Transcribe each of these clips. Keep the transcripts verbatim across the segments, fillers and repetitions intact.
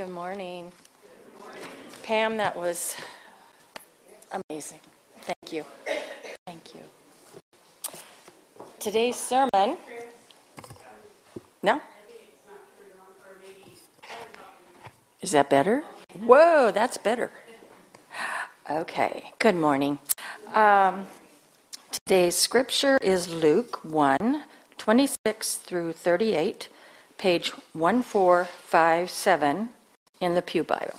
Good morning. Pam, that was amazing. Thank you. Thank you. Today's sermon. No? Is that better? Whoa, that's better. Okay, good morning. Um, today's scripture is Luke one, twenty-six through thirty-eight, page one four five seven in the Pew Bible.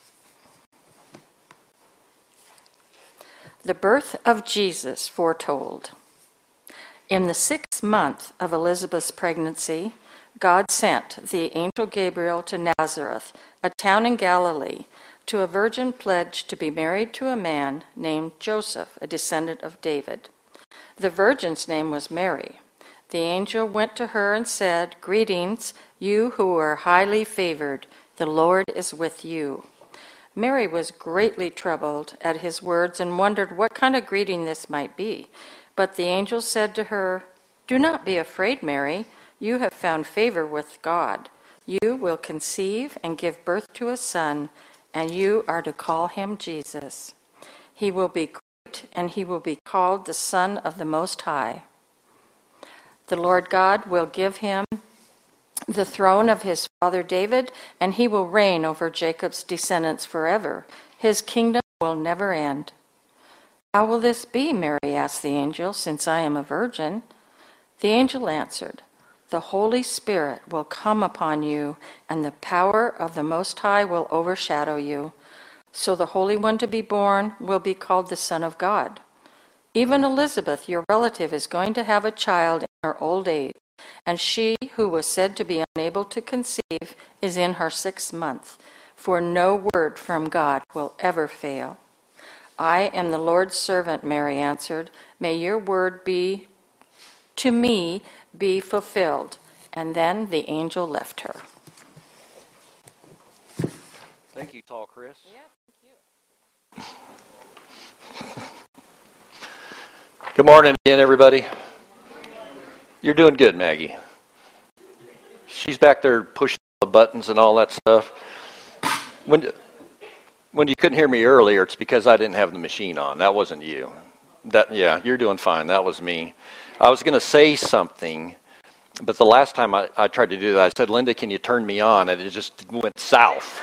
The birth of Jesus foretold. In the sixth month of Elizabeth's pregnancy, God sent the angel Gabriel to Nazareth, a town in Galilee, to a virgin pledged to be married to a man named Joseph, a descendant of David. The virgin's name was Mary. The angel went to her and said, "Greetings, you who are highly favored. The Lord is with you." Mary was greatly troubled at his words and wondered what kind of greeting this might be. But the angel said to her, "Do not be afraid, Mary. You have found favor with God. You will conceive and give birth to a son, and you are to call him Jesus. He will be great, and he will be called the Son of the Most High. The Lord God will give him the throne of his father David, and he will reign over Jacob's descendants forever. His kingdom will never end." "How will this be?" Mary asked the angel, "since I am a virgin?" The angel answered, "The Holy Spirit will come upon you, and the power of the Most High will overshadow you. So the Holy One to be born will be called the Son of God. Even Elizabeth, your relative, is going to have a child in her old age, and she who was said to be unable to conceive is in her sixth month, for no word from God will ever fail." "I am the Lord's servant," Mary answered. "May your word be to me be fulfilled." And then the angel left her. Thank you, Tall Chris. Yeah, thank you. Good morning again, everybody. You're doing good, Maggie. She's back there pushing the buttons and all that stuff. When when you couldn't hear me earlier, it's because I didn't have the machine on. That wasn't you. That yeah, you're doing fine. That was me. I was going to say something, but the last time I, I tried to do that, I said, "Linda, can you turn me on?" And it just went south.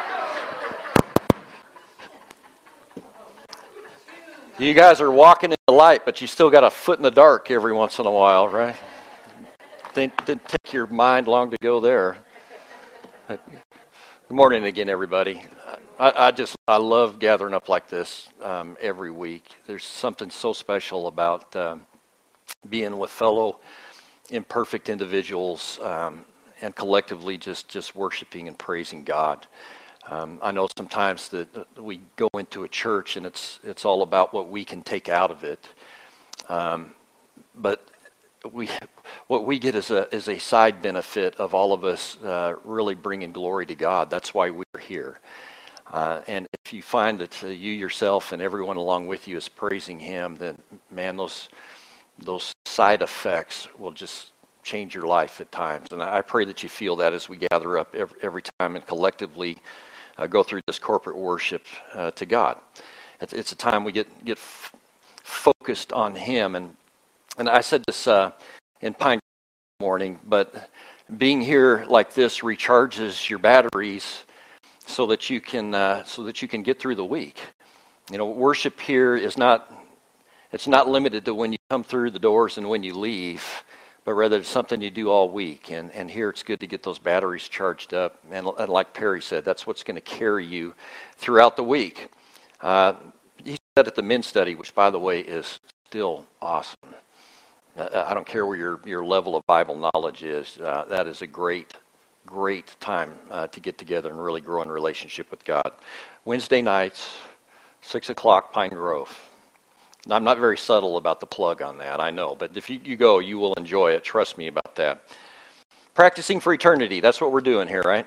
You guys are walking in the light, but you still got a foot in the dark every once in a while, right? Didn't, didn't take your mind long to go there. Good morning again, everybody. I, I just, I love gathering up like this um, every week. There's something so special about um, being with fellow imperfect individuals um, and collectively just, just worshiping and praising God. Um, I know sometimes that we go into a church and it's it's all about what we can take out of it, um, but we what we get is a is a side benefit of all of us uh, really bringing glory to God. That's why we're here. Uh, and if you find that uh, you yourself and everyone along with you is praising Him, then man, those those side effects will just change your life at times. And I pray that you feel that as we gather up every, every time and collectively Uh, go through this corporate worship uh, to God. It's, it's a time we get get f- focused on Him, and and I said this uh, in Pine morning, but being here like this recharges your batteries so that you can uh, so that you can get through the week. You know, worship here is not it's not limited to when you come through the doors and when you leave, but rather it's something you do all week. And, and here it's good to get those batteries charged up. And, and like Perry said, that's what's going to carry you throughout the week. Uh, he said at the men's study, which, by the way, is still awesome. Uh, I don't care where your, your level of Bible knowledge is. Uh, that is a great, great time uh, to get together and really grow in relationship with God. Wednesday nights, six o'clock, Pine Grove. I'm not very subtle about the plug on that, I know, but if you, you go, you will enjoy it. Trust me about that. Practicing for eternity, that's what we're doing here, right?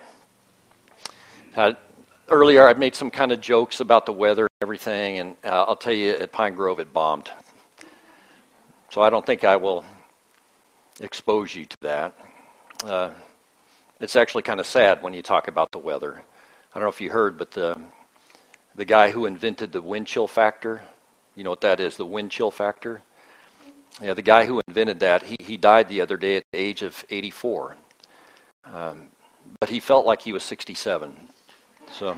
Uh, earlier, I made some kind of jokes about the weather and everything, and uh, I'll tell you, at Pine Grove, it bombed. So I don't think I will expose you to that. Uh, it's actually kind of sad when you talk about the weather. I don't know if you heard, but the, the guy who invented the wind chill factor, you know what that is, the wind chill factor? Yeah, the guy who invented that, he, he died the other day at the age of eighty-four. Um, but he felt like he was sixty-seven. So,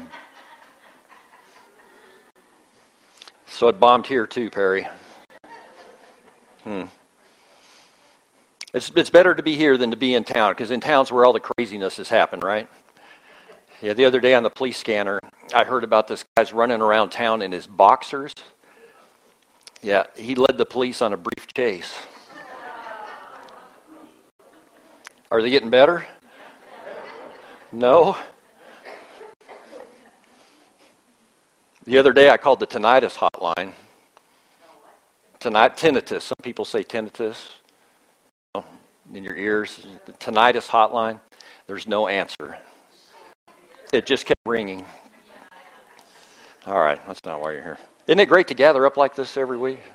so it bombed here too, Perry. Hmm. It's, it's better to be here than to be in town, because in town's where all the craziness has happened, right? Yeah, the other day on the police scanner, I heard about this guy's running around town in his boxers. Yeah, he led the police on a brief chase. Are they getting better? No? The other day I called the tinnitus hotline. Tonight, tinnitus. Some people say tinnitus in your ears. The tinnitus hotline. There's no answer. It just kept ringing. All right, that's not why you're here. Isn't it great to gather up like this every week?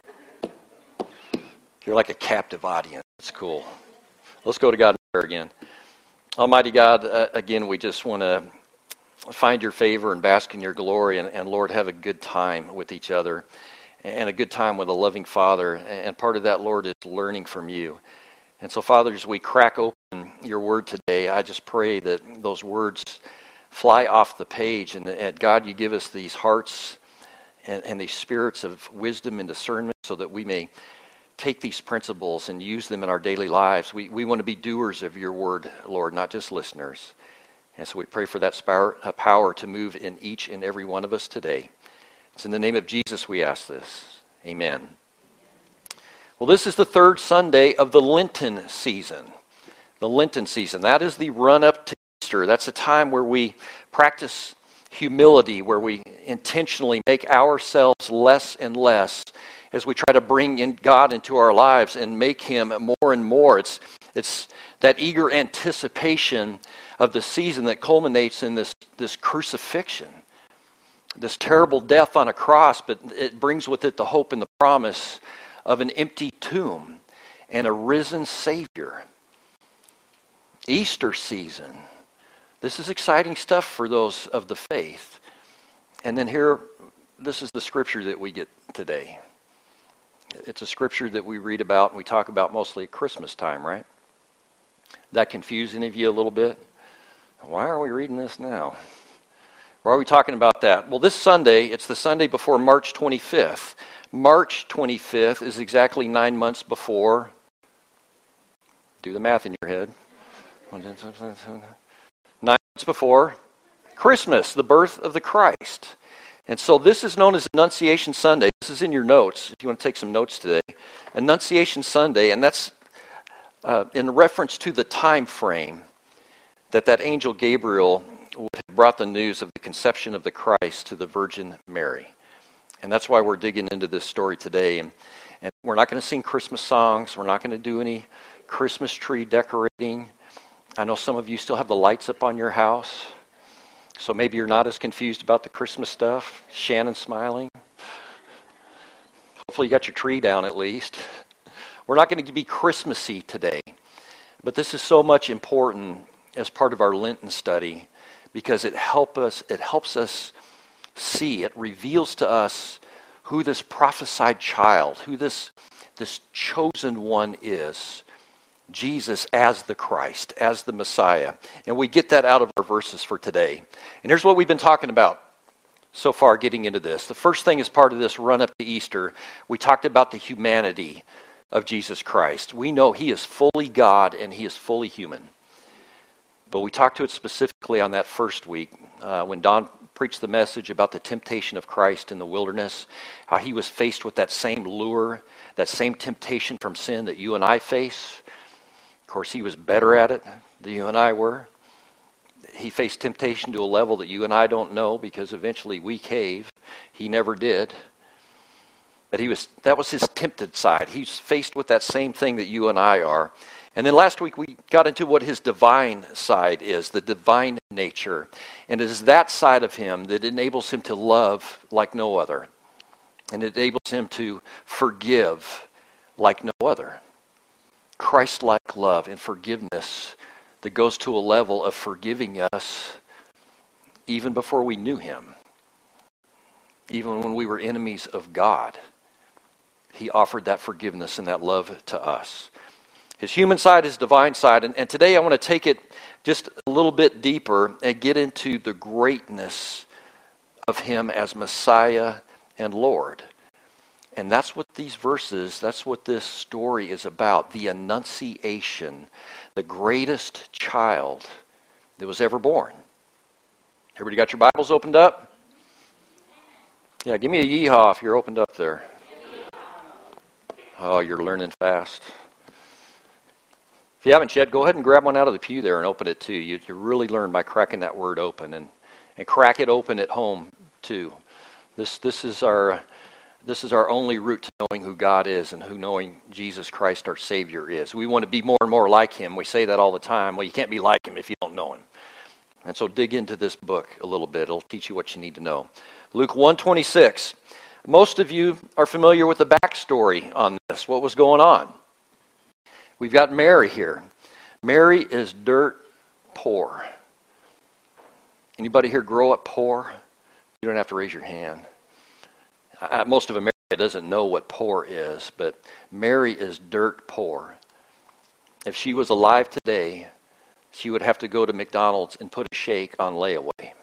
You're like a captive audience. It's cool. Let's go to God in prayer again. Almighty God, uh, again, we just want to find your favor and bask in your glory, and, and Lord, have a good time with each other and a good time with a loving Father. And part of that, Lord, is learning from you. And so, Father, as we crack open your word today, I just pray that those words fly off the page, and, and God, you give us these hearts and, and these spirits of wisdom and discernment so that we may take these principles and use them in our daily lives. We, we want to be doers of your word, Lord, not just listeners. And so we pray for that power to move in each and every one of us today. It's in the name of Jesus we ask this. Amen. Well, this is the third Sunday of the Lenten season. The Lenten season. That is the run-up to Easter. That's a time where we practice humility, where we intentionally make ourselves less and less as we try to bring in God into our lives and make him more and more. It's, it's that eager anticipation of the season that culminates in this, this crucifixion, this terrible death on a cross, but it brings with it the hope and the promise of an empty tomb and a risen Savior. Easter season. This is exciting stuff for those of the faith. And then here, this is the scripture that we get today. It's a scripture that we read about and we talk about mostly at Christmas time, right? That confuse any of you a little bit? Why are we reading this now? Why are we talking about that? Well, this Sunday, it's the Sunday before March twenty-fifth. March twenty-fifth is exactly nine months before, do the math in your head, nine months before Christmas, the birth of the Christ. And so this is known as Annunciation Sunday. This is in your notes, if you want to take some notes today. Annunciation Sunday, and that's uh, in reference to the time frame that that angel Gabriel brought the news of the conception of the Christ to the Virgin Mary. And that's why we're digging into this story today. And, and we're not going to sing Christmas songs. We're not going to do any Christmas tree decorating. I know some of you still have the lights up on your house. So maybe you're not as confused about the Christmas stuff. Shannon's smiling. Hopefully you got your tree down at least. We're not going to be Christmassy today. But this is so much important as part of our Lenten study because it help us, it helps us see, it reveals to us who this prophesied child, who this, this chosen one is. Jesus as the Christ, as the Messiah. And we get that out of our verses for today. And here's what we've been talking about so far getting into this. The first thing is part of this run up to Easter. We talked about the humanity of Jesus Christ. We know he is fully God and he is fully human. But we talked to it specifically on that first week uh, when Don preached the message about the temptation of Christ in the wilderness, how he was faced with that same lure, that same temptation from sin that you and I face. Of course, he was better at it than you and I were. He faced temptation to a level that you and I don't know because eventually we cave. He never did. But he was that was his tempted side. He's faced with that same thing that you and I are. And then last week we got into what his divine side is, the divine nature. And it is that side of him that enables him to love like no other. And it enables him to forgive like no other. Christ-like love and forgiveness that goes to a level of forgiving us even before we knew him, even when we were enemies of God, he offered that forgiveness and that love to us. His human side, his divine side. And, and today I want to take it just a little bit deeper and get into the greatness of him as Messiah and Lord. And that's what these verses, that's what this story is about. The Annunciation, the greatest child that was ever born. Everybody got your Bibles opened up? Yeah, give me a yeehaw if you're opened up there. Oh, you're learning fast. If you haven't yet, go ahead and grab one out of the pew there and open it too. You, you really learn by cracking that word open, and, and crack it open at home too. This this is our this is our only route to knowing who God is and who knowing Jesus Christ our Savior is. We want to be more and more like him. We say that all the time. Well, you can't be like him if you don't know him. And so dig into this book a little bit. It'll teach you what you need to know. Luke one twenty-six. Most of you are familiar with the backstory on this. What was going on? We've got Mary here. Mary is dirt poor. Anybody here grow up poor? You don't have to raise your hand. I, most of America doesn't know what poor is, but Mary is dirt poor. If she was alive today, she would have to go to McDonald's and put a shake on layaway.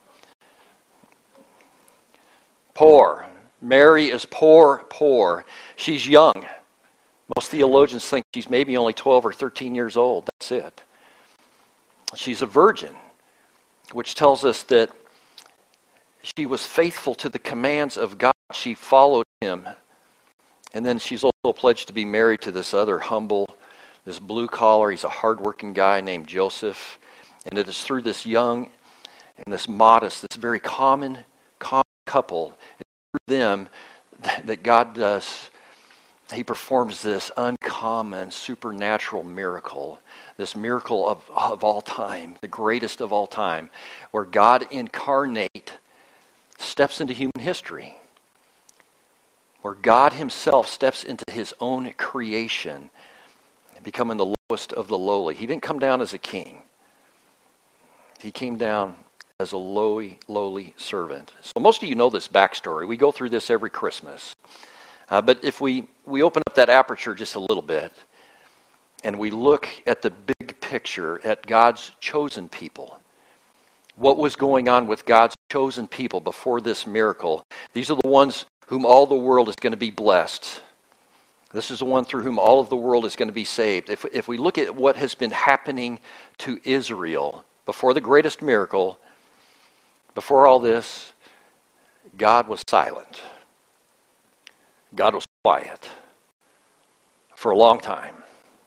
Poor. Mary is poor, poor. She's young. Most theologians think she's maybe only twelve or thirteen years old. That's it. She's a virgin, which tells us that she was faithful to the commands of God. She followed him. And then she's also pledged to be married to this other humble, this blue collar, he's a hardworking guy named Joseph. And it is through this young and this modest, this very common, common couple, it's through them that God does. He performs this uncommon, supernatural miracle, this miracle of, of all time, the greatest of all time, where God incarnate steps into human history, where God himself steps into his own creation, becoming the lowest of the lowly. He didn't come down as a king. He came down as a lowly, lowly servant. So most of you know this backstory. We go through this every Christmas. Uh, but if we, we open up that aperture just a little bit and we look at the big picture, at God's chosen people, what was going on with God's chosen people before this miracle? These are the ones whom all the world is going to be blessed. This is the one through whom all of the world is going to be saved. If, if we look at what has been happening to Israel before the greatest miracle, before all this, God was silent. God was quiet for a long time.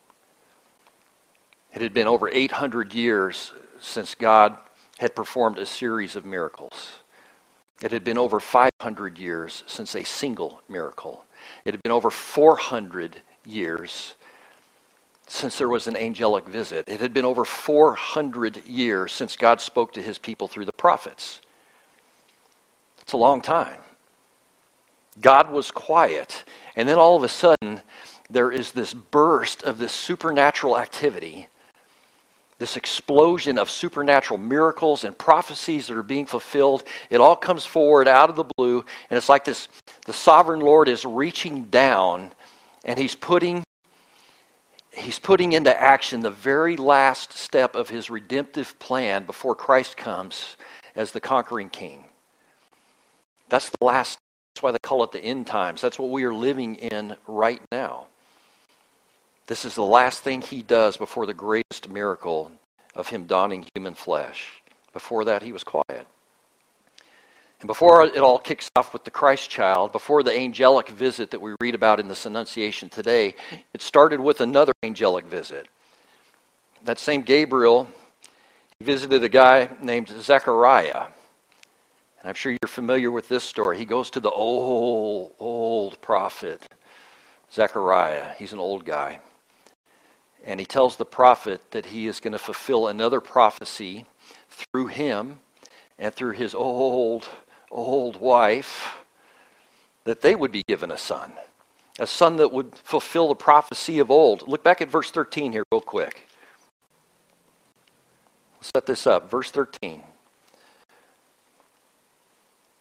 It had been over eight hundred years since God had performed a series of miracles. It had been over five hundred years since a single miracle. It had been over four hundred years since there was an angelic visit. It had been over four hundred years since God spoke to his people through the prophets. It's a long time. God was quiet, and then all of a sudden, there is this burst of this supernatural activity, this explosion of supernatural miracles and prophecies that are being fulfilled. It all comes forward out of the blue, and it's like this, the sovereign Lord is reaching down, and he's putting, he's putting into action the very last step of his redemptive plan before Christ comes as the conquering king. That's the last. That's why they call it the end times. That's what we are living in right now. This is the last thing he does before the greatest miracle of him donning human flesh. Before that, he was quiet. And before it all kicks off with the Christ child, before the angelic visit that we read about in this Annunciation today, it started with another angelic visit. That same Gabriel visited a guy named Zechariah. And I'm sure you're familiar with this story. He goes to the old, old prophet, Zechariah. He's an old guy. And he tells the prophet that he is going to fulfill another prophecy through him and through his old, old wife, that they would be given a son. A son that would fulfill the prophecy of old. Look back at verse thirteen here real quick. Let's set this up. Verse thirteen.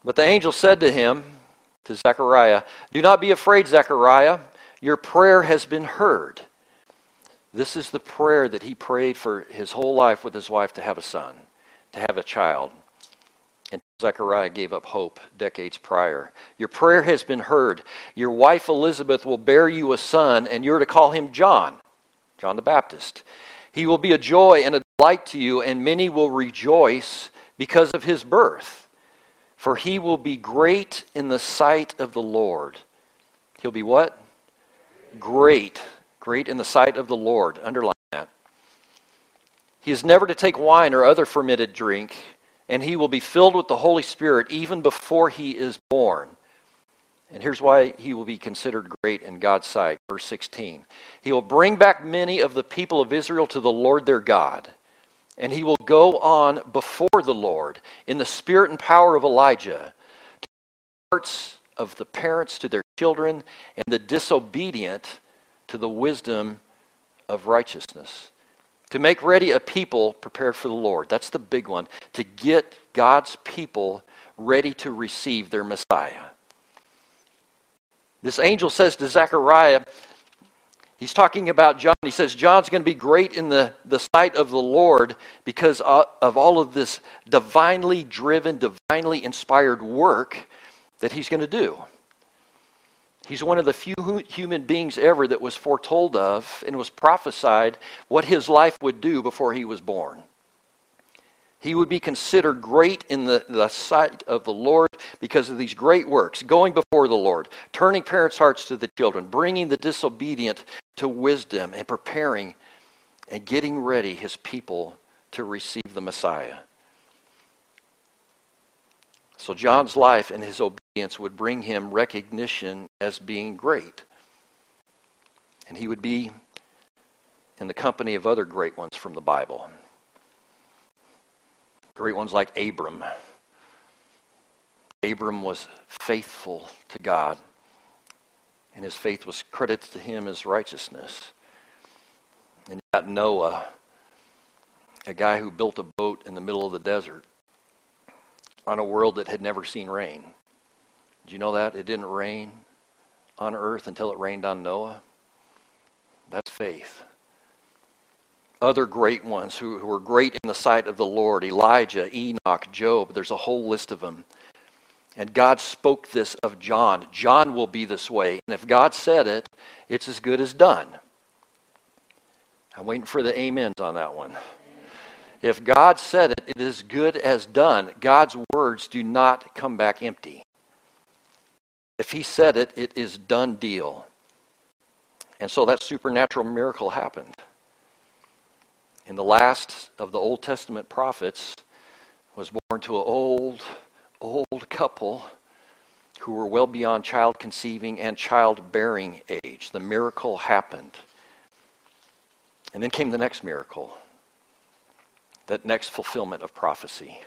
But the angel said to him, to Zechariah, "Do not be afraid, Zechariah. Your prayer has been heard." This is the prayer that he prayed for his whole life with his wife, to have a son, to have a child. And Zechariah gave up hope decades prior. "Your prayer has been heard. Your wife Elizabeth will bear you a son, and you're to call him John, John the Baptist. He will be a joy and a delight to you, and many will rejoice because of his birth. For he will be great in the sight of the Lord." He'll be what? Great. Great in the sight of the Lord. Underline that. "He is never to take wine or other fermented drink, and he will be filled with the Holy Spirit even before he is born." And here's why he will be considered great in God's sight. Verse sixteen. "He will bring back many of the people of Israel to the Lord their God. And he will go on before the Lord in the spirit and power of Elijah, to the hearts of the parents to their children, and the disobedient to the wisdom of righteousness, to make ready a people prepared for the Lord." That's the big one. To get God's people ready to receive their Messiah. This angel says to Zechariah, he's talking about John. He says John's going to be great in the, the sight of the Lord because of all of this divinely driven, divinely inspired work that he's going to do. He's one of the few human beings ever that was foretold of and was prophesied what his life would do before he was born. He would be considered great in the, the sight of the Lord because of these great works, going before the Lord, turning parents' hearts to the children, bringing the disobedient to wisdom, and preparing and getting ready his people to receive the Messiah. So John's life and his obedience would bring him recognition as being great. And he would be in the company of other great ones from the Bible. Great ones like Abram. Abram was faithful to God, and his faith was credited to him as righteousness. And you got Noah, a guy who built a boat in the middle of the desert on a world that had never seen rain. Did you know that? It didn't rain on earth until it rained on Noah. That's faith. Other great ones who, who were great in the sight of the Lord, Elijah, Enoch, Job, there's a whole list of them. And God spoke this of John. John will be this way. And if God said it, it's as good as done. I'm waiting for the amens on that one. If God said it, it is good as done. God's words do not come back empty. If he said it, it is done deal. And so that supernatural miracle happened. And the last of the Old Testament prophets was born to an old, old couple who were well beyond child conceiving and childbearing age. The miracle happened. And then came the next miracle, that next fulfillment of prophecy.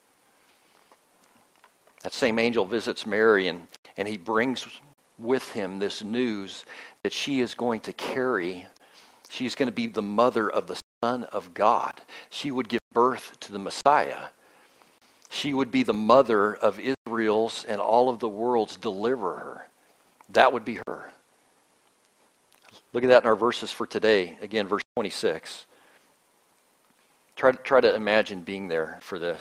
That same angel visits Mary, and, and he brings with him this news that she is going to carry, she's going to be the mother of the Son of God. She would give birth to the Messiah. She would be the mother of Israel's and all of the world's deliverer. That would be her. Look at that in our verses for today. Again, verse twenty-six. Try to, try to imagine being there for this.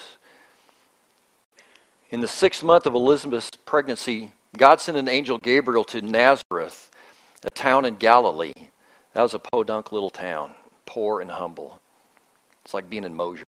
In the sixth month of Elizabeth's pregnancy, God sent an angel Gabriel to Nazareth, a town in Galilee. That was a podunk little town, poor and humble. It's like being in Mosier.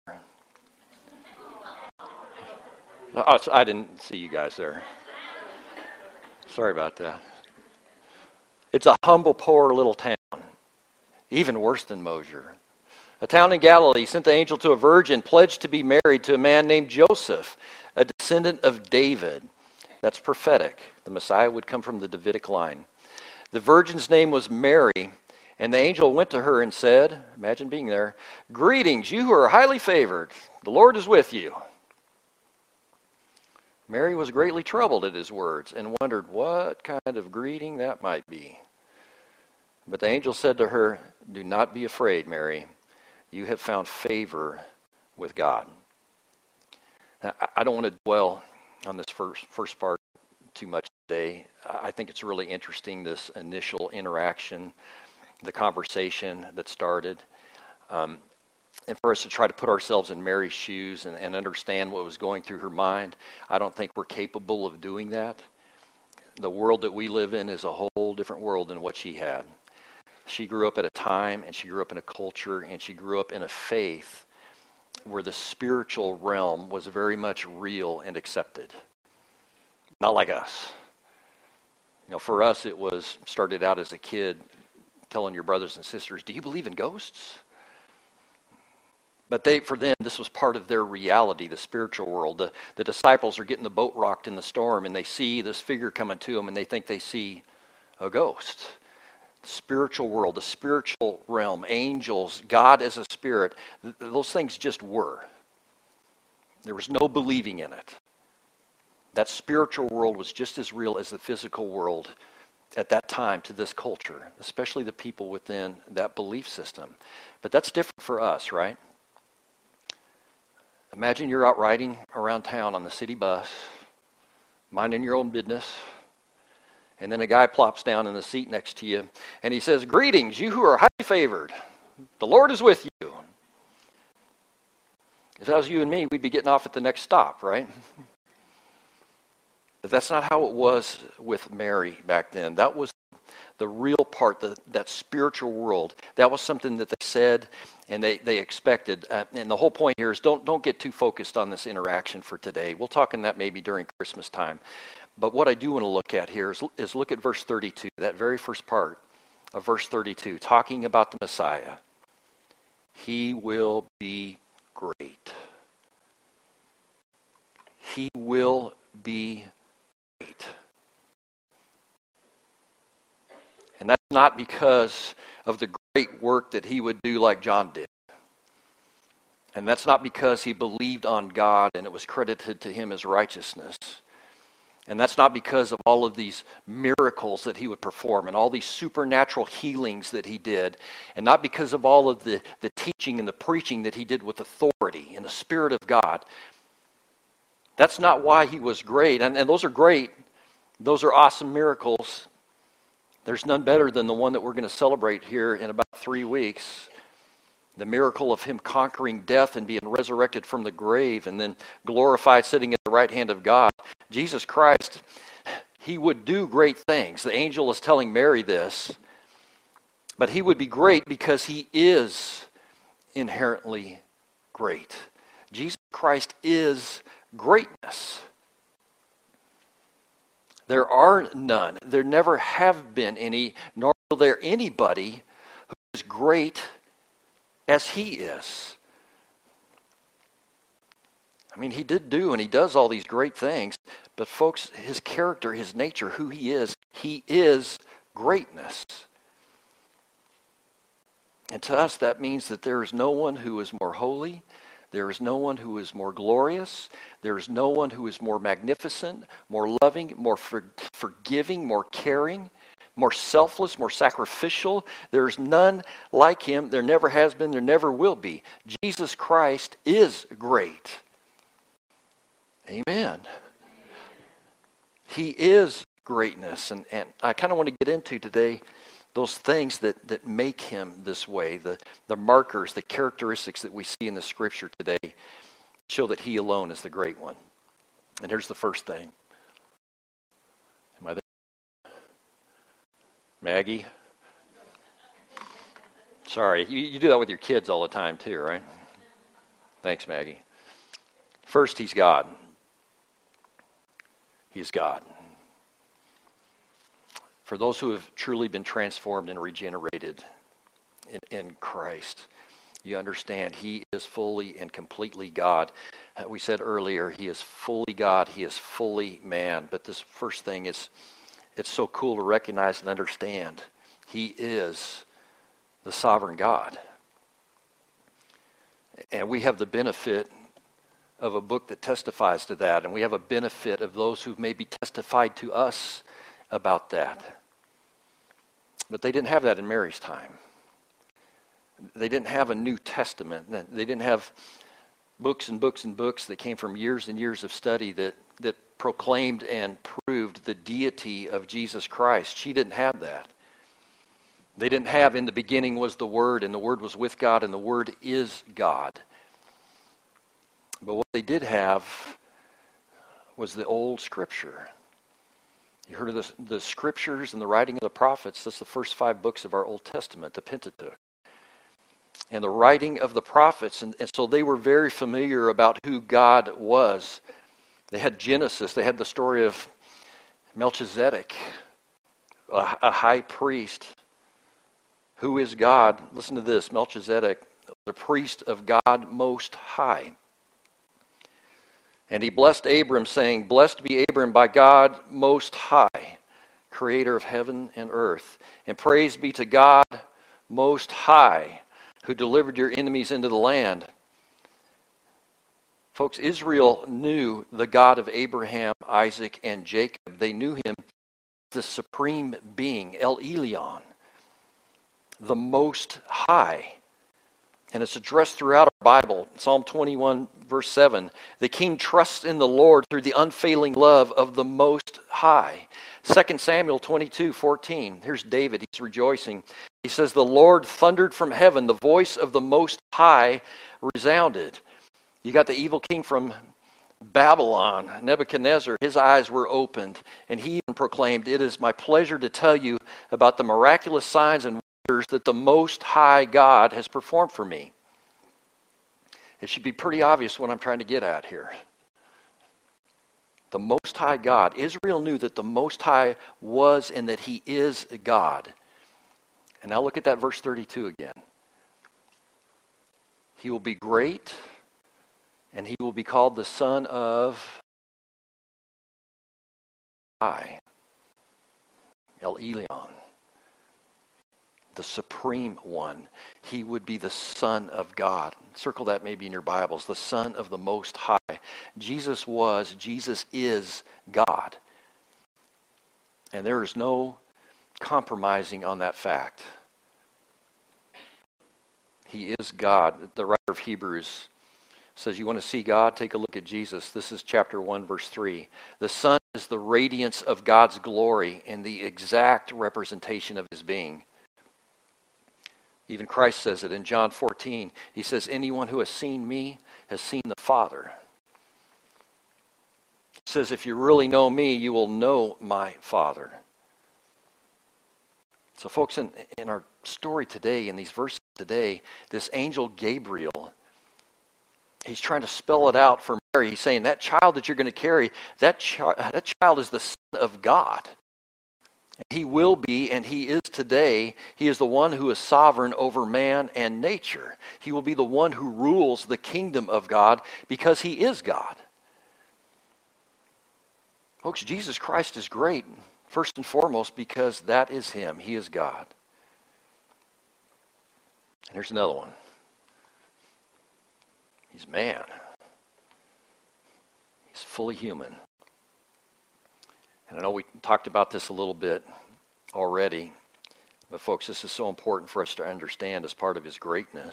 Oh, I didn't see you guys there. Sorry about that. It's a humble, poor little town, even worse than Mosier. A town in Galilee sent the angel to a virgin pledged to be married to a man named Joseph, a descendant of David. That's prophetic. The Messiah would come from the Davidic line. The virgin's name was Mary, and the angel went to her and said, imagine being there, "Greetings, you who are highly favored. The Lord is with you." Mary was greatly troubled at his words and wondered what kind of greeting that might be. But the angel said to her, "Do not be afraid, Mary. You have found favor with God." Now, I don't want to dwell on this first first part too much today. I think it's really interesting, this initial interaction, the conversation that started. Um, and for us to try to put ourselves in Mary's shoes and, and understand what was going through her mind, I don't think we're capable of doing that. The world that we live in is a whole different world than what she had. She grew up at a time, and she grew up in a culture, and she grew up in a faith where the spiritual realm was very much real and accepted. Not like us. You know, for us, it was started out as a kid telling your brothers and sisters, do you believe in ghosts? But they, for them, this was part of their reality, the spiritual world. The, the disciples are getting the boat rocked in the storm, and they see this figure coming to them, and they think they see a ghost. The spiritual world, the spiritual realm, angels, God as a spirit, th- those things just were. There was no believing in it. That spiritual world was just as real as the physical world at that time to this culture, especially the people within that belief system. But that's different for us, right? Imagine you're out riding around town on the city bus, minding your own business, and then a guy plops down in the seat next to you, and he says, greetings, you who are highly favored. The Lord is with you. If that was you and me, we'd be getting off at the next stop, right? But that's not how it was with Mary back then. That was the real part, the, that spiritual world. That was something that they said and they, they expected. Uh, and the whole point here is don't, don't get too focused on this interaction for today. We'll talk on that maybe during Christmas time. But what I do want to look at here is, is look at verse thirty-two, that very first part of verse thirty-two, talking about the Messiah. He will be great. He will be great. And that's not because of the great work that he would do like John did. And that's not because he believed on God and it was credited to him as righteousness. And that's not because of all of these miracles that he would perform and all these supernatural healings that he did. And not because of all of the, the teaching and the preaching that he did with authority and the Spirit of God. That's not why he was great. And, and those are great. Those are awesome miracles. There's none better than the one that we're going to celebrate here in about three weeks. The miracle of him conquering death and being resurrected from the grave and then glorified sitting at the right hand of God. Jesus Christ, he would do great things. The angel is telling Mary this. But he would be great because he is inherently great. Jesus Christ is greatness. There are none. There never have been any, nor will there anybody who is great as he is. I mean, he did do and he does all these great things, but folks, his character, his nature, who he is, he is greatness. And to us, that means that there is no one who is more holy. There is no one who is more glorious. There is no one who is more magnificent, more loving, more for, forgiving, more caring, more selfless, more sacrificial. There's none like him. There never has been, there never will be. Jesus Christ is great. Amen. He is greatness. And, and I kind of want to get into today those things that, that make him this way, the, the markers, the characteristics that we see in the scripture today show that he alone is the great one. And here's the first thing. Am I there? Maggie? Sorry, you, you do that with your kids all the time too, right? Thanks, Maggie. First, he's God. He's God. For those who have truly been transformed and regenerated in, in Christ, you understand he is fully and completely God. Uh, we said earlier, he is fully God, he is fully man. But this first thing is, it's so cool to recognize and understand. He is the sovereign God. And we have the benefit of a book that testifies to that. And we have a benefit of those who've maybe testified to us about that. But they didn't have that in Mary's time. They didn't have a New Testament. They didn't have books and books and books that came from years and years of study that, that proclaimed and proved the deity of Jesus Christ. She didn't have that. They didn't have, in the beginning was the Word, and the Word was with God, and the Word is God. But what they did have was the old Scripture. You heard of the, the Scriptures and the writing of the prophets. That's the first five books of our Old Testament, the Pentateuch. And the writing of the prophets. And, and so they were very familiar about who God was. They had Genesis. They had the story of Melchizedek, a, a high priest. Who is God? Listen to this. Melchizedek, the priest of God Most High. And he blessed Abram, saying, Blessed be Abram by God Most High, creator of heaven and earth. And praise be to God Most High, who delivered your enemies into the land. Folks, Israel knew the God of Abraham, Isaac, and Jacob. They knew him, the supreme being, El Elyon, the Most High. And it's addressed throughout our Bible. Psalm twenty-one, verse seven. The king trusts in the Lord through the unfailing love of the Most High. Second Samuel twenty-two, fourteen. Here's David. He's rejoicing. He says, The Lord thundered from heaven. The voice of the Most High resounded. You got the evil king from Babylon, Nebuchadnezzar. His eyes were opened. And he even proclaimed, It is my pleasure to tell you about the miraculous signs and that the Most High God has performed for me. It should be pretty obvious what I'm trying to get at here. The Most High God. Israel knew that the Most High was and that he is God. And now look at that verse thirty-two again. He will be great, and he will be called the Son of High, El Elyon. The Supreme One. He would be the Son of God. Circle that maybe in your Bibles. The Son of the Most High. Jesus was, Jesus is God. And there is no compromising on that fact. He is God. The writer of Hebrews says, you want to see God? Take a look at Jesus. This is chapter one, verse three. The Son is the radiance of God's glory and the exact representation of his being. Even Christ says it in John fourteen. He says, anyone who has seen me has seen the Father. He says, if you really know me, you will know my Father. So folks, in, in our story today, in these verses today, this angel Gabriel, he's trying to spell it out for Mary. He's saying, that child that you're going to carry, that, chi- that child is the Son of God. He will be, and he is today. He is the one who is sovereign over man and nature. He will be the one who rules the kingdom of God because he is God. Folks, Jesus Christ is great, first and foremost, because that is him. He is God. And here's another one. He's man. He's fully human. And I know we talked about this a little bit already, but folks, this is so important for us to understand as part of his greatness.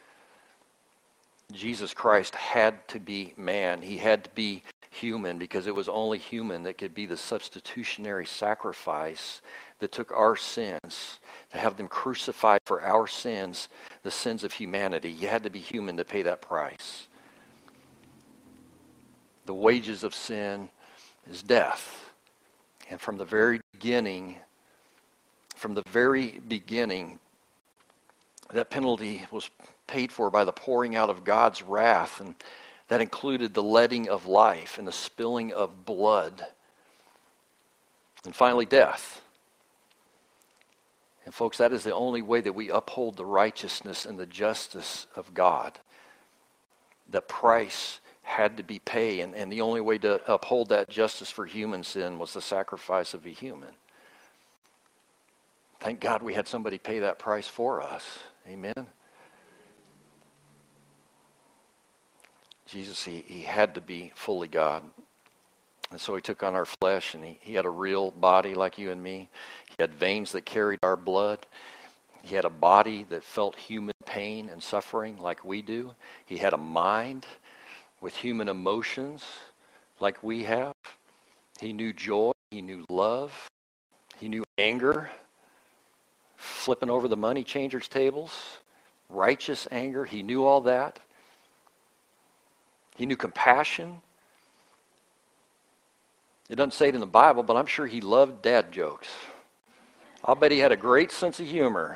Jesus Christ had to be man. He had to be human because it was only human that could be the substitutionary sacrifice that took our sins, to have them crucified for our sins, the sins of humanity. You had to be human to pay that price. The wages of sin is death. And from the very beginning, from the very beginning, that penalty was paid for by the pouring out of God's wrath, and that included the letting of life and the spilling of blood, and finally death. And folks, that is the only way that we uphold the righteousness and the justice of God. The price had to be paid, and, and the only way to uphold that justice for human sin was the sacrifice of a human. Thank God we had somebody pay that price for us. Amen. Jesus, he, he had to be fully God. And so he took on our flesh, and he, he had a real body like you and me. He had veins that carried our blood. He had a body that felt human pain and suffering like we do. He had a mind with human emotions like we have. He knew joy. He knew love. He knew anger, flipping over the money changers' tables, righteous anger. He knew all that. He knew compassion. It doesn't say it in the Bible, but I'm sure he loved dad jokes. I'll bet he had a great sense of humor.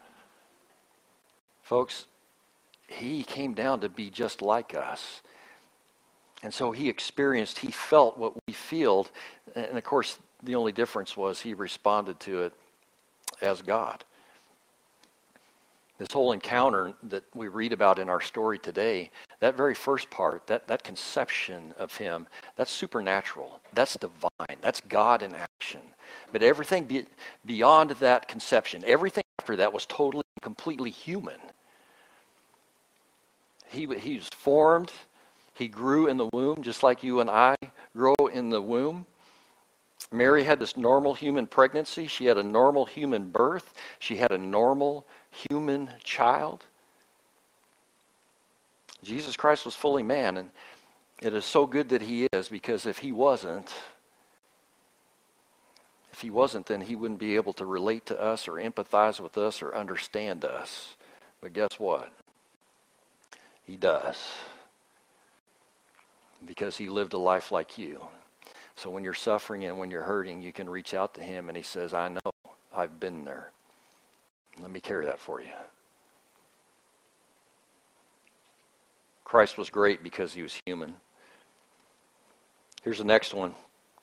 Folks, he came down to be just like us. And so he experienced, he felt what we feel. And of course, the only difference was he responded to it as God. This whole encounter that we read about in our story today, that very first part, that, that conception of him, that's supernatural. That's divine. That's God in action. But everything be, beyond that conception, everything after that was totally, completely human. He, he was formed. He grew in the womb just like you and I grow in the womb. Mary had this normal human pregnancy. She had a normal human birth. She had a normal human child. Jesus Christ was fully man, and it is so good that he is, because if he wasn't, if he wasn't, then he wouldn't be able to relate to us or empathize with us or understand us. But guess what? He does. Because he lived a life like you. So when you're suffering and when you're hurting, you can reach out to him and he says, I know, I've been there. Let me carry that for you. Christ was great because he was human. Here's the next one.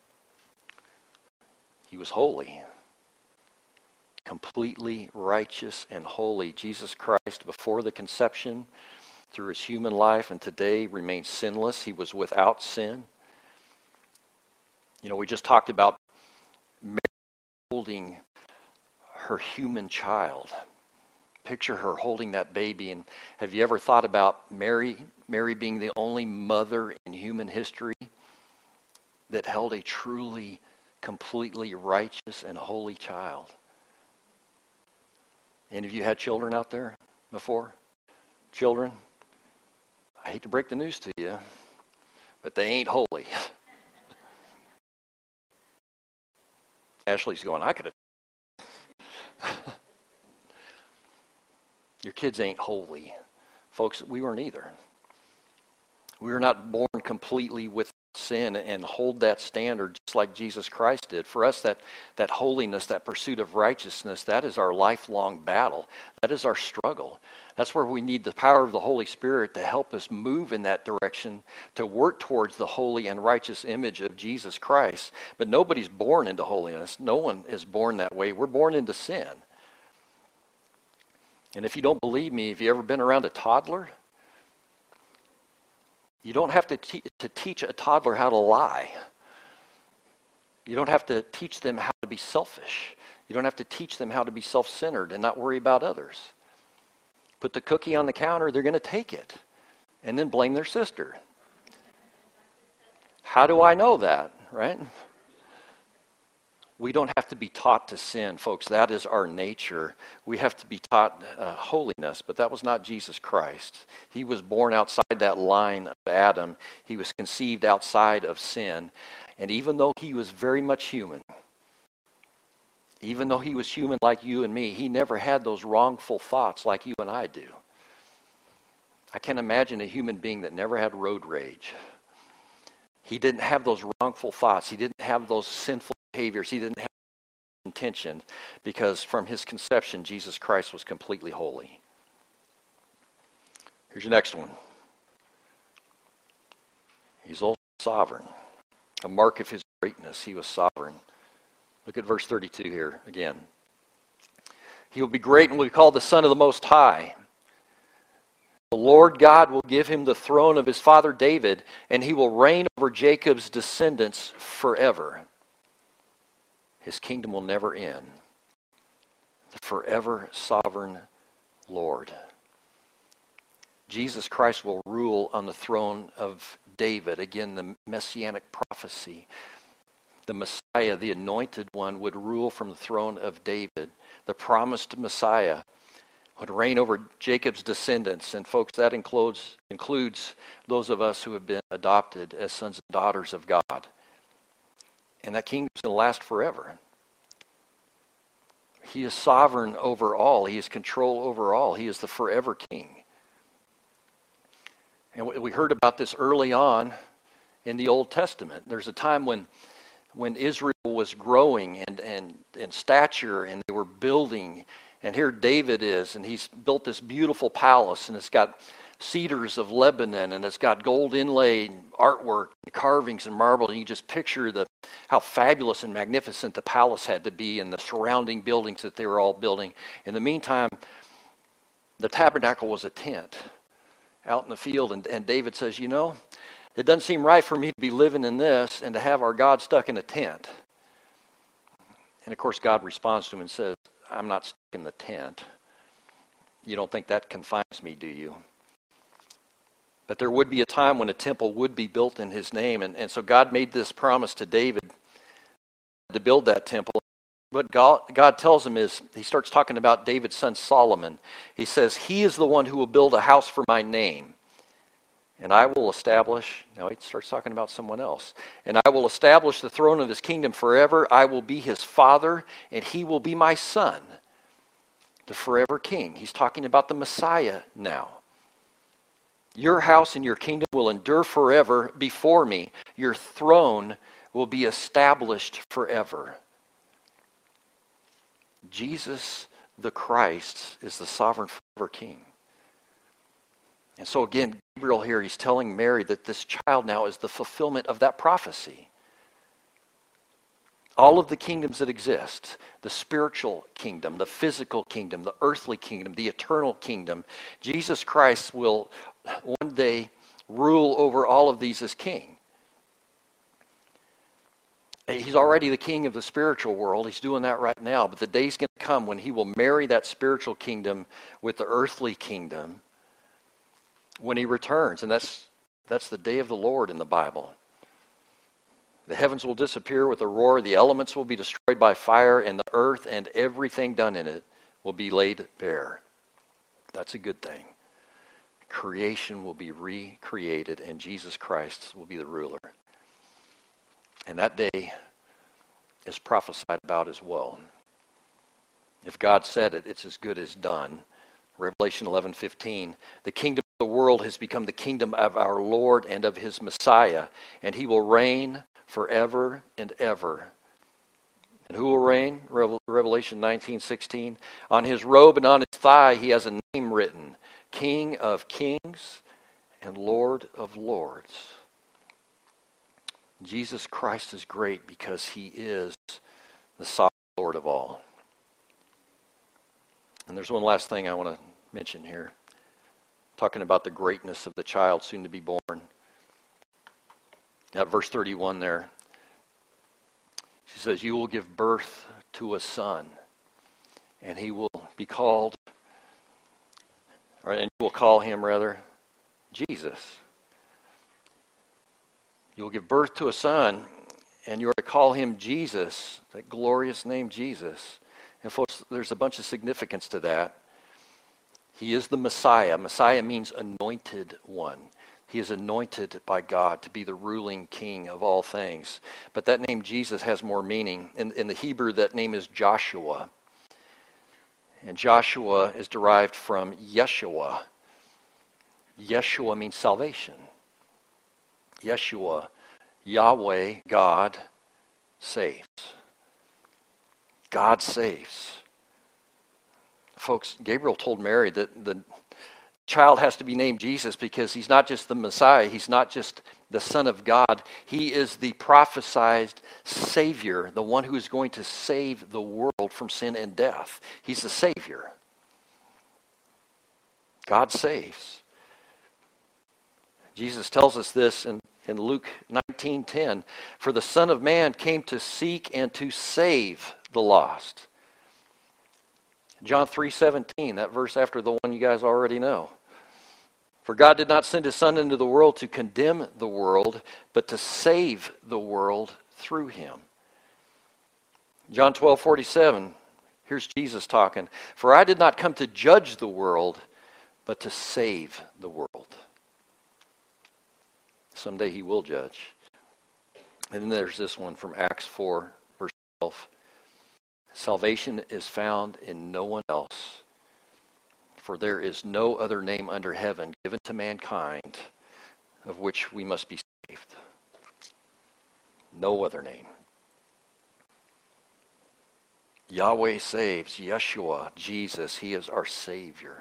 He was holy. Completely righteous and holy. Jesus Christ, before the conception, through his human life, and today remains sinless. He was without sin. You know, we just talked about Mary holding her human child. Picture her holding that baby. And have you ever thought about Mary, Mary being the only mother in human history that held a truly, completely righteous and holy child? Any of you had children out there before? Children? I hate to break the news to you, but they ain't holy. Ashley's going, I could have. Your kids ain't holy. Folks, we weren't either. We were not born completely with sin and hold that standard just like Jesus Christ did. For us, that, that holiness, that pursuit of righteousness, that is our lifelong battle. That is our struggle. That's where we need the power of the Holy Spirit to help us move in that direction, to work towards the holy and righteous image of Jesus Christ. But nobody's born into holiness. No one is born that way. We're born into sin. And if you don't believe me, have you ever been around a toddler? You don't have to, te- to teach a toddler how to lie. You don't have to teach them how to be selfish. You don't have to teach them how to be self-centered and not worry about others. Put the cookie on the counter, they're going to take it and then blame their sister. How do I know that, right? We don't have to be taught to sin, folks. That is our nature. We have to be taught uh, holiness, but that was not Jesus Christ. He was born outside that line of Adam. He was conceived outside of sin. And even though he was very much human, even though he was human like you and me, he never had those wrongful thoughts like you and I do. I can't imagine a human being that never had road rage. He didn't have those wrongful thoughts. He didn't have those sinful behaviors. He didn't have intention, because from his conception, Jesus Christ was completely holy. Here's your next one. He's also sovereign. A mark of his greatness, he was sovereign. Look at verse thirty-two here again. He will be great and will be called the Son of the Most High. The Lord God will give him the throne of his father David, and he will reign over Jacob's descendants forever. His kingdom will never end. The forever sovereign Lord. Jesus Christ will rule on the throne of David. Again, the messianic prophecy. The Messiah, the anointed one, would rule from the throne of David. The promised Messiah would reign over Jacob's descendants. And folks, that includes, includes those of us who have been adopted as sons and daughters of God. And that kingdom's going to last forever. He is sovereign over all. He has control over all. He is the forever king. And we heard about this early on in the Old Testament. There's a time when when Israel was growing and, and, and stature, and they were building. And here David is, and he's built this beautiful palace, and it's got cedars of Lebanon, and it's got gold inlaid artwork, and carvings, and marble. And you just picture the how fabulous and magnificent the palace had to be, and the surrounding buildings that they were all building. In the meantime, the tabernacle was a tent out in the field, and, and David says, you know, it doesn't seem right for me to be living in this and to have our God stuck in a tent. And of course, God responds to him and says, I'm not stuck in the tent. You don't think that confines me, do you? But there would be a time when a temple would be built in his name. And, and so God made this promise to David to build that temple. What God, God tells him is, he starts talking about David's son Solomon. He says, he is the one who will build a house for my name. And I will establish, now he starts talking about someone else. And I will establish the throne of his kingdom forever. I will be his father, and he will be my son, the forever king. He's talking about the Messiah now. Your house and your kingdom will endure forever before me. Your throne will be established forever. Jesus the Christ is the sovereign forever king. And so again, Gabriel here, he's telling Mary that this child now is the fulfillment of that prophecy. All of the kingdoms that exist, the spiritual kingdom, the physical kingdom, the earthly kingdom, the eternal kingdom, Jesus Christ will one day rule over all of these as king. He's already the king of the spiritual world. He's doing that right now. But the day's going to come when he will marry that spiritual kingdom with the earthly kingdom when he returns. And that's that's the day of the Lord in the Bible. The heavens will disappear with a roar. The elements will be destroyed by fire. And the earth and everything done in it will be laid bare. That's a good thing. Creation will be recreated, and Jesus Christ will be the ruler. And that day is prophesied about as well. If God said it, it's as good as done. Revelation eleven fifteen, the kingdom of the world has become the kingdom of our Lord and of his Messiah, and he will reign forever and ever. And who will reign? Revelation nineteen sixteen, on his robe and on his thigh he has a name written, King of Kings and Lord of Lords. Jesus Christ is great because he is the sovereign Lord of all. And there's one last thing I want to mention here. Talking about the greatness of the child soon to be born. At verse thirty-one there, she says, you will give birth to a son, and he will be called, or and you will call him rather, Jesus. You will give birth to a son, and you are to call him Jesus, that glorious name Jesus. And folks, there's a bunch of significance to that. He is the Messiah. Messiah means anointed one. He is anointed by God to be the ruling king of all things. But that name Jesus has more meaning. In, in the Hebrew, that name is Joshua. And Joshua is derived from Yeshua. Yeshua means salvation. Yeshua, Yahweh, God, saves. God saves. Folks, Gabriel told Mary that the child has to be named Jesus because he's not just the Messiah, he's not just the Son of God, he is the prophesied Savior, the one who is going to save the world from sin and death. He's the Savior. God saves. Jesus tells us this in, in Luke nineteen ten, for the Son of Man came to seek and to save the lost. John three seventeen, that verse after the one you guys already know. For God did not send his Son into the world to condemn the world, but to save the world through him. John twelve forty-seven, here's Jesus talking. For I did not come to judge the world, but to save the world. Someday he will judge. And then there's this one from Acts four, verse twelve. Salvation is found in no one else, for there is no other name under heaven given to mankind of which we must be saved. No other name. Yahweh saves. Yeshua, Jesus, he is our Savior.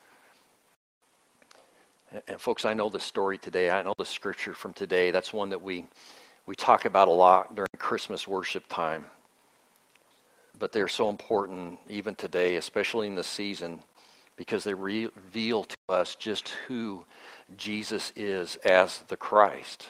And, and folks, I know the story today. I know the scripture from today. That's one that we, we talk about a lot during Christmas worship time. But they're so important even today, especially in this season, because they reveal to us just who Jesus is as the Christ.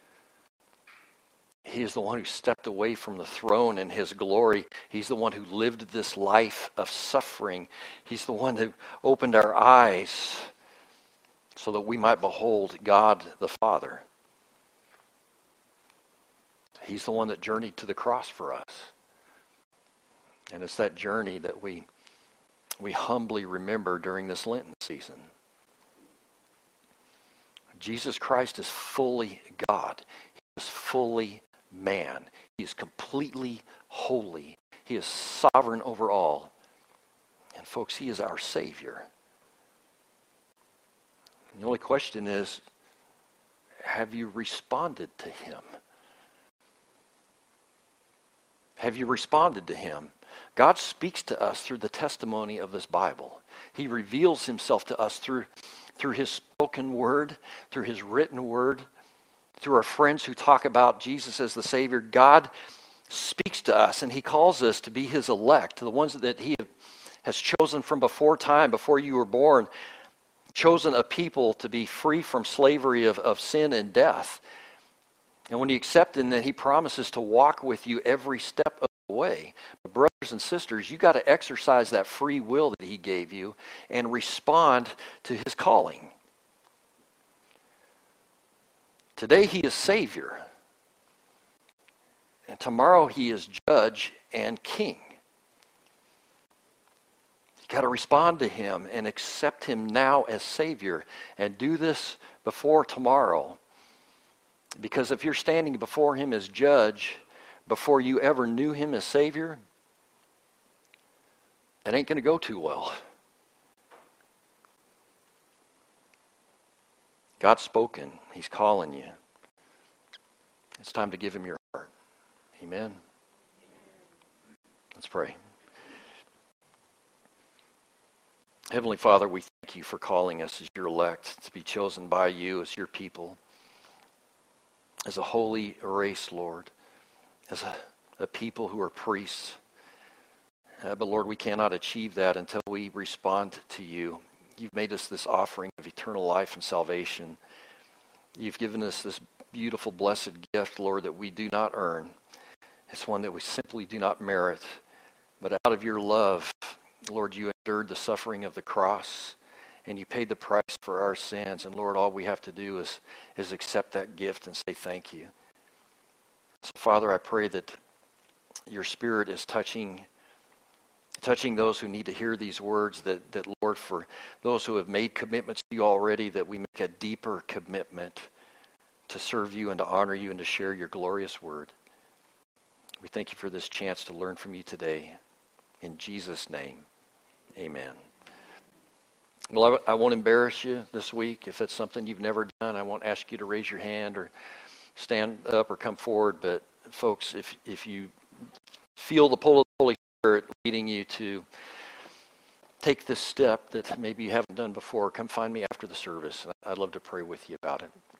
He is the one who stepped away from the throne in his glory. He's the one who lived this life of suffering. He's the one who opened our eyes so that we might behold God the Father. He's the one that journeyed to the cross for us. And it's that journey that we we humbly remember during this Lenten season. Jesus Christ is fully God. He is fully man. He is completely holy. He is sovereign over all. And folks, he is our Savior. And the only question is, have you responded to him? Have you responded to him? God speaks to us through the testimony of this Bible. He reveals himself to us through, through his spoken word, through his written word, through our friends who talk about Jesus as the Savior. God speaks to us, and he calls us to be his elect, the ones that he has chosen from before time, before you were born, chosen a people to be free from slavery of, of sin and death. And when you accept him, then he promises to walk with you every step of the way. But brothers and sisters, you got to exercise that free will that he gave you and respond to his calling. Today he is Savior. And tomorrow he is Judge and King. You got to respond to him and accept him now as Savior, and do this before tomorrow. Because if you're standing before him as judge before you ever knew him as Savior, it ain't going to go too well. God's spoken. He's calling you. It's time to give him your heart. Amen. Let's pray. Heavenly Father, we thank you for calling us as your elect, to be chosen by you as your people, as a holy race, Lord, as a, a people who are priests. Uh, but Lord, we cannot achieve that until we respond to you. You've made us this offering of eternal life and salvation. You've given us this beautiful, blessed gift, Lord, that we do not earn. It's one that we simply do not merit. But out of your love, Lord, you endured the suffering of the cross, and you paid the price for our sins. And Lord, all we have to do is, is accept that gift and say thank you. So Father, I pray that your Spirit is touching touching those who need to hear these words, that, that Lord, for those who have made commitments to you already, that we make a deeper commitment to serve you and to honor you and to share your glorious word. We thank you for this chance to learn from you today. In Jesus' name, amen. Well, I won't embarrass you this week. If it's something you've never done, I won't ask you to raise your hand or stand up or come forward. But folks, if if you feel the pull of the Holy Spirit leading you to take this step that maybe you haven't done before, come find me after the service. I'd love to pray with you about it.